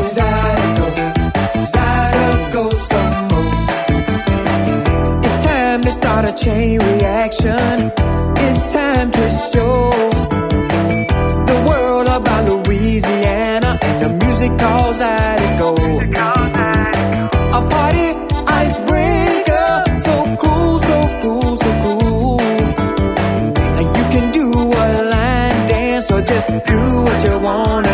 Zydeco, Zydeco some more. It's time to start a chain reaction. It's time to show the world about Louisiana and the music called Zydeco. A party icebreaker, so cool, so cool, so cool. You can do a line dance or just do what you wanna